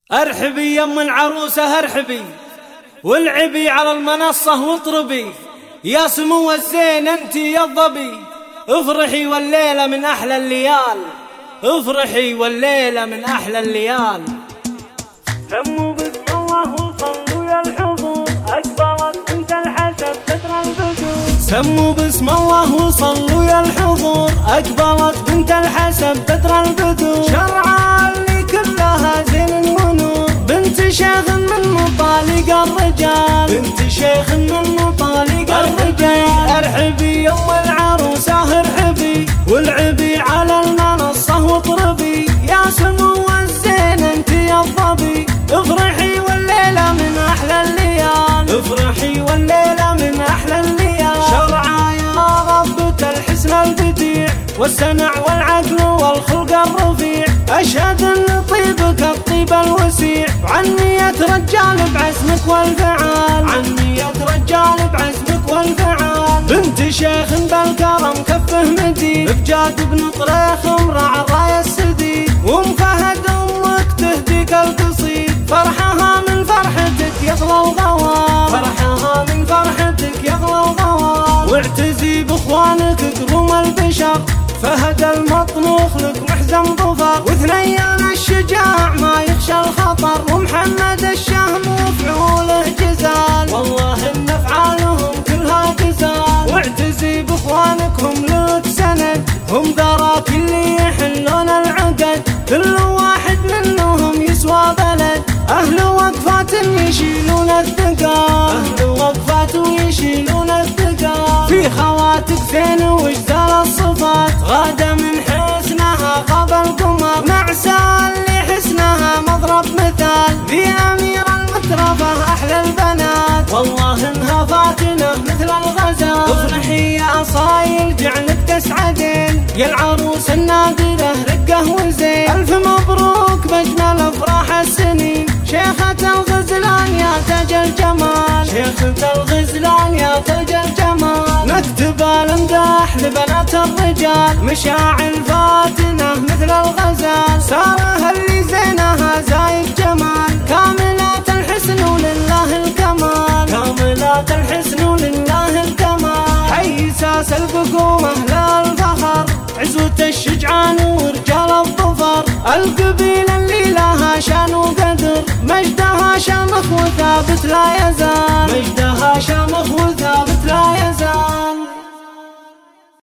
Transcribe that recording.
ارحبي يم العروسة ارحبي والعبي على المنصة واطربي، يا سمو الزين انتي يا الظبي، افرحي والليلة من احلى الليال، افرحي والليلة من احلى الليال. سموا بسم الله وصلوا يا الحضور، اكبرت بنت الحسن بدر البدور. سموا بسم الله وصلوا يا الحضور، اكبرت بنت الحسن بدر البدور. شرعا اللي كلها زين ونور، بنت شيخ من مطالق الرجال، بنت شيخ من مطالق الرجال. ارحبي يوم العروسة ارحبي والعبي على المنصة واطربي، يا سمو الزين انت يا الظبي، افرحي والليلة من احلى الليال، افرحي والليلة من احلى الليال. شرعا يا ربة الحسن البديع والسمع والعقل والخلق الرفيع، اشهد ان طيبك الطيب الوسيع، وعن نية رجال بعزمك والفعال، عن نية رجال بعزمك والفعال. بنت شيخ بالكرم كفه مديد، بجاد بن طريخ امرع الراية السديد، وام فهد امك تهديك القصيد، فرحها من فرحتك يغلى الغوال، فرحها من فرحتك يغلى الغوال. واعتزي باخوانك كروم البشر، فهد المطنوخ لك محزن ظفر، وثنيان الشجاع ما يخشى الخطر، ومحمد الشهم وفعوله جزال، والله ان افعالهم كلها جزال. واعتزي باخوانكم لك سند، هم ذراك اللي يحلون العقد، كل واحد منهم يسوى بلد، اهل وقفات يشيلون الثقال، اهل وقفات ويشيلون الثقال. في خواتك زين وجزال الصفات، غادة من حسنها غاب القمر، نعسى اللي حسنها مضرب مثال، ذي امير المترفة احلى البنات، والله انها فاتنة مثل الغزال. افرحي يا اصايل جعلك تسعدين، يا العروس النادرة رقه وزين، الف مبروك باجمل افراح السنين، شيخة الغزلان يا تاج الجمال، شيخة الغزلان يا تاج الجمال. نكتب الامداح لبنات الرجال، مشاعل فاتنة مثل الغزال، سارة اللي زينها زايد جمال، كاملات الحسن ولله الكمال، كاملات الحسن ولله الكمال. حي ساس البقومة لا الفخر، عزوة الشجعان ورجال الظفر، القبيلة اللي لها شان وقدر، مجدها شامخ وثابت لا يزال، مجدها شامخ وثابت لا يزال.